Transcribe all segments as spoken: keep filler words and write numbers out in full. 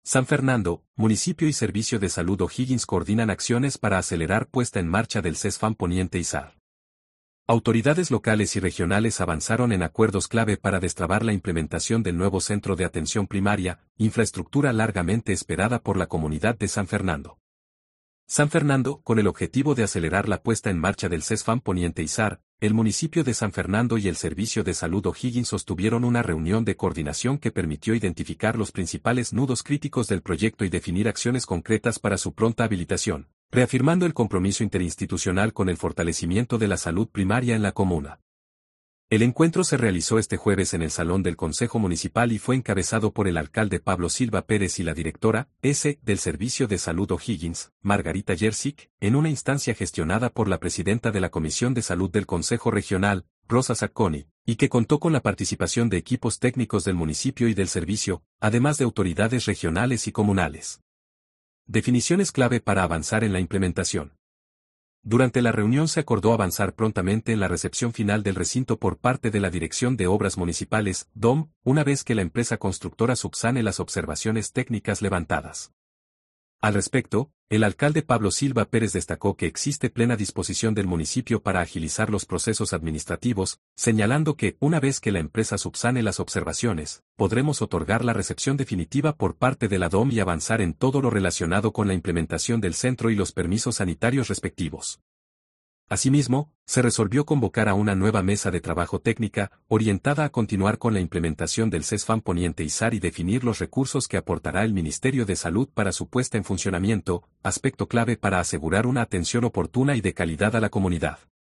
San Fernando, municipio y Servicio de Salud O'Higgins coordinan acciones para acelerar puesta en marcha del CESFAM Poniente y S A R. Autoridades locales y regionales avanzaron en acuerdos clave para destrabar la implementación del nuevo centro de atención primaria, infraestructura largamente esperada por la comunidad de San Fernando. San Fernando, con el objetivo de acelerar la puesta en marcha del CESFAM Poniente y S A R, el municipio de San Fernando y el Servicio de Salud O'Higgins sostuvieron una reunión de coordinación que permitió identificar los principales nudos críticos del proyecto y definir acciones concretas para su pronta habilitación, reafirmando el compromiso interinstitucional con el fortalecimiento de la salud primaria en la comuna. El encuentro se realizó este jueves en el Salón del Consejo Municipal y fue encabezado por el alcalde Pablo Silva Pérez y la directora, S, del Servicio de Salud O'Higgins, Margarita Jersic, en una instancia gestionada por la presidenta de la Comisión de Salud del Consejo Regional, Rosa Sacconi, y que contó con la participación de equipos técnicos del municipio y del servicio, además de autoridades regionales y comunales. Definiciones clave para avanzar en la implementación. Durante la reunión se acordó avanzar prontamente en la recepción final del recinto por parte de la Dirección de Obras Municipales, D O M, una vez que la empresa constructora subsane las observaciones técnicas levantadas. Al respecto, el alcalde Pablo Silva Pérez destacó que existe plena disposición del municipio para agilizar los procesos administrativos, señalando que, una vez que la empresa subsane las observaciones, podremos otorgar la recepción definitiva por parte de la D O M y avanzar en todo lo relacionado con la implementación del centro y los permisos sanitarios respectivos. Asimismo, se resolvió convocar a una nueva mesa de trabajo técnica, orientada a continuar con la implementación del CESFAM Poniente y S A R y definir los recursos que aportará el Ministerio de Salud para su puesta en funcionamiento, aspecto clave para asegurar una atención oportuna y de calidad a la comunidad.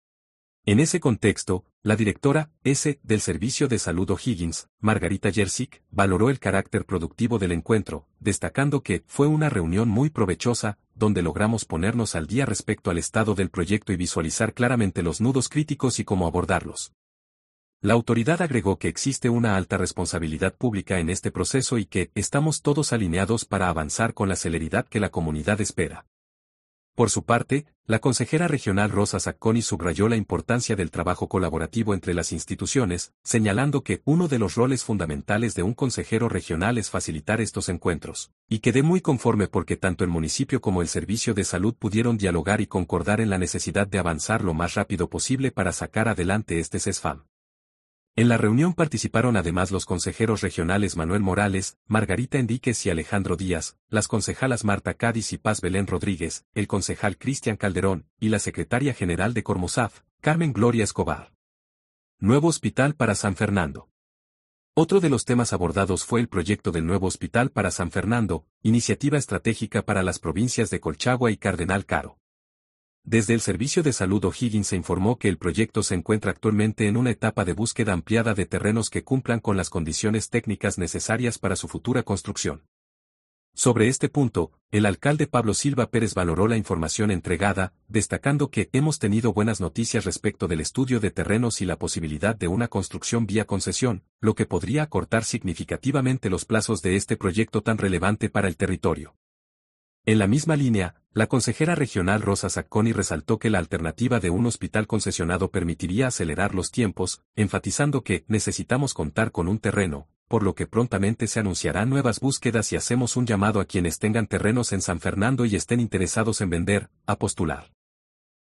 En ese contexto, la directora, S, del Servicio de Salud O'Higgins, Margarita Jersic, valoró el carácter productivo del encuentro, destacando que fue una reunión muy provechosa, donde logramos ponernos al día respecto al estado del proyecto y visualizar claramente los nudos críticos y cómo abordarlos. La autoridad agregó que existe una alta responsabilidad pública en este proceso y que estamos todos alineados para avanzar con la celeridad que la comunidad espera. Por su parte, la consejera regional Rosa Sacconi subrayó la importancia del trabajo colaborativo entre las instituciones, señalando que uno de los roles fundamentales de un consejero regional es facilitar estos encuentros, y quedé muy conforme porque tanto el municipio como el Servicio de Salud pudieron dialogar y concordar en la necesidad de avanzar lo más rápido posible para sacar adelante este CESFAM. En la reunión participaron además los consejeros regionales Manuel Morales, Margarita Enríquez y Alejandro Díaz, las concejalas Marta Cádiz y Paz Belén Rodríguez, el concejal Cristian Calderón, y la secretaria general de Cormusaf, Carmen Gloria Escobar. Nuevo hospital para San Fernando. Otro de los temas abordados fue el proyecto del nuevo hospital para San Fernando, iniciativa estratégica para las provincias de Colchagua y Cardenal Caro. Desde el Servicio de Salud O'Higgins se informó que el proyecto se encuentra actualmente en una etapa de búsqueda ampliada de terrenos que cumplan con las condiciones técnicas necesarias para su futura construcción. Sobre este punto, el alcalde Pablo Silva Pérez valoró la información entregada, destacando que hemos tenido buenas noticias respecto del estudio de terrenos y la posibilidad de una construcción vía concesión, lo que podría acortar significativamente los plazos de este proyecto tan relevante para el territorio. En la misma línea, la consejera regional Rosa Sacconi resaltó que la alternativa de un hospital concesionado permitiría acelerar los tiempos, enfatizando que necesitamos contar con un terreno, por lo que prontamente se anunciarán nuevas búsquedas y hacemos un llamado a quienes tengan terrenos en San Fernando y estén interesados en vender, a postular.